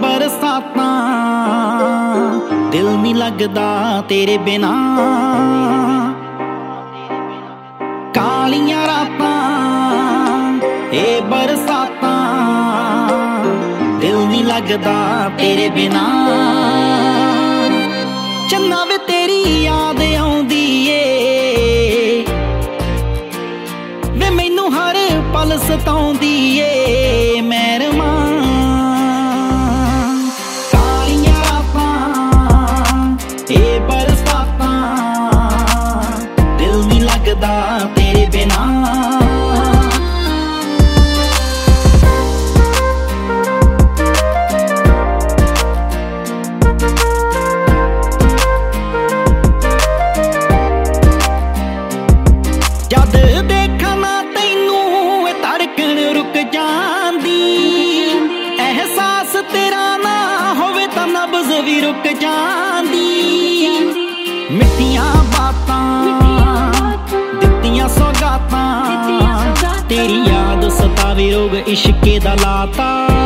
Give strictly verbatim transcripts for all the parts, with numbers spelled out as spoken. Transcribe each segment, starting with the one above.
बरसातां दिल नहीं लगदा तेरे बिना। कालियां रातां ए बरसातां दिल नहीं लगदा तेरे बिना। चन्ना वे तेरी याद आउंदी ए वे मैनू हर पल सताउंदी ए मैरमा। तेरे बिना जद देखा ना तैनू धड़कन रुक जांदी। एहसास तेरा ना होवे तां नब्ज़ भी रुक जांदी। मिट्टियां बातां सौगातां तेरी याद सतावे रोग इश्के दा लाता।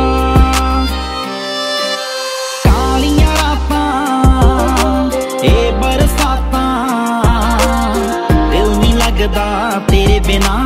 कालियां रातां ए बरसातां दिल नहीं लगदा तेरे बिना।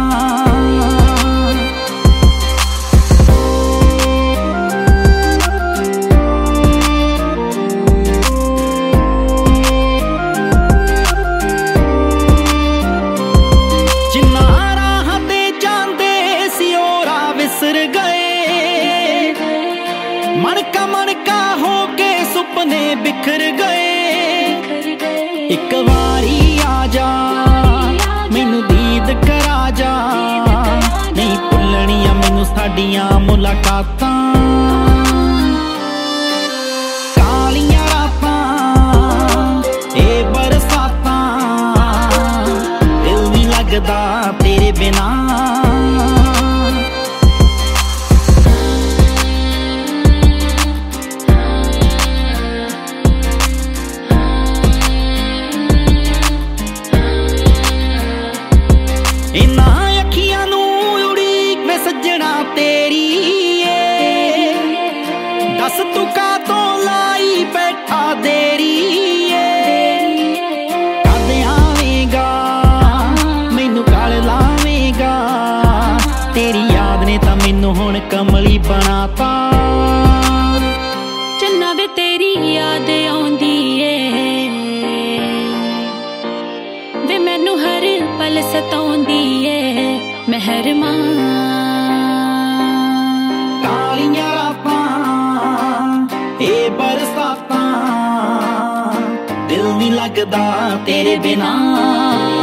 मनका मनका हो के सुपने बिखर गए। एक बारी आ जा मैनू दीद करा जा। नहीं भुलनियां मैनू साडियां मुलाकातां। कालियां रातां ए बरसातां दिल नहीं लगदा तेरे बिना। इन्ना अखियां नू उड़ीक मैं सज्जणा तेरी ए। दस तू कातों लाई बैठा देरी ए। कद आवेगा मैनू गल लावेगा। तेरी याद ने तां मैनू हुण कमली बनाता। चन्ना वे तेरी याद आउंदी ए वे मैनू हर पल सताउंदी ए मेहरमा। कालियां रातां ए बरसातां दिल नहीं लगदा तेरे बिना।